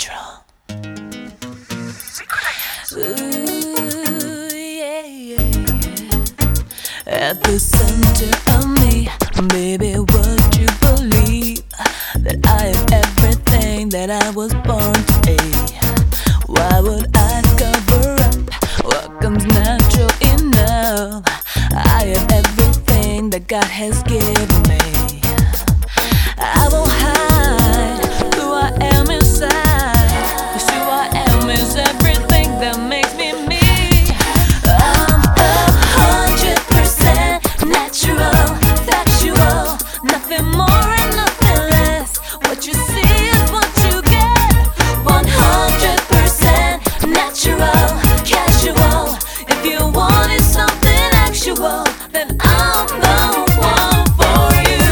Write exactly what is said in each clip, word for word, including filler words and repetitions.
natural. Ooh, yeah, yeah, yeah. At the center of me, baby, would you believe that I am everything that I was born to be? Why would I cover up what comes natural enough? I am everything that God has given me. I won't hide who I am inside, 'cause who I am is everything that makes me me. I'm a hundred percent natural, factual, nothing more and nothing less. What you see is what you get. One hundred percent natural, casual. If you wanted something actual, then I'm the one for you.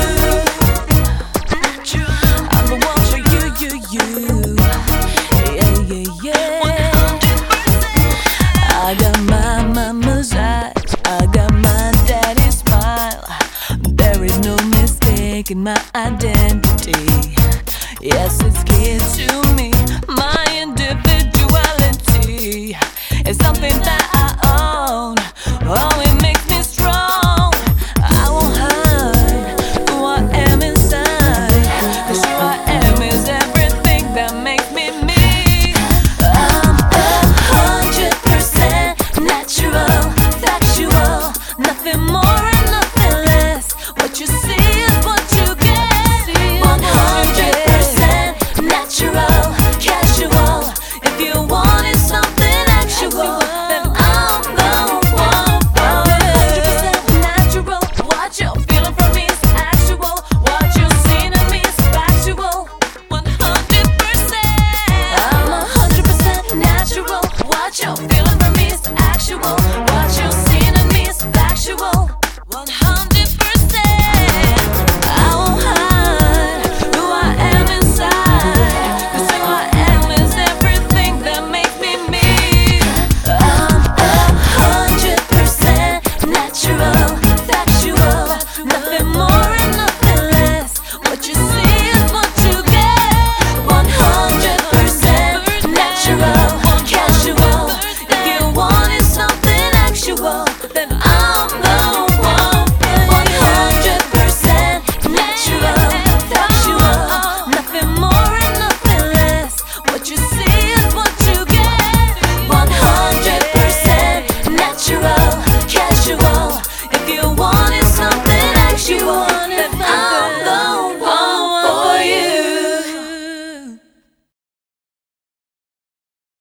I'm the one for you, you, you. Yeah, yeah, yeah. I got my mama's eyes, I got my daddy's smile. There is no mistaking my identity. Yes,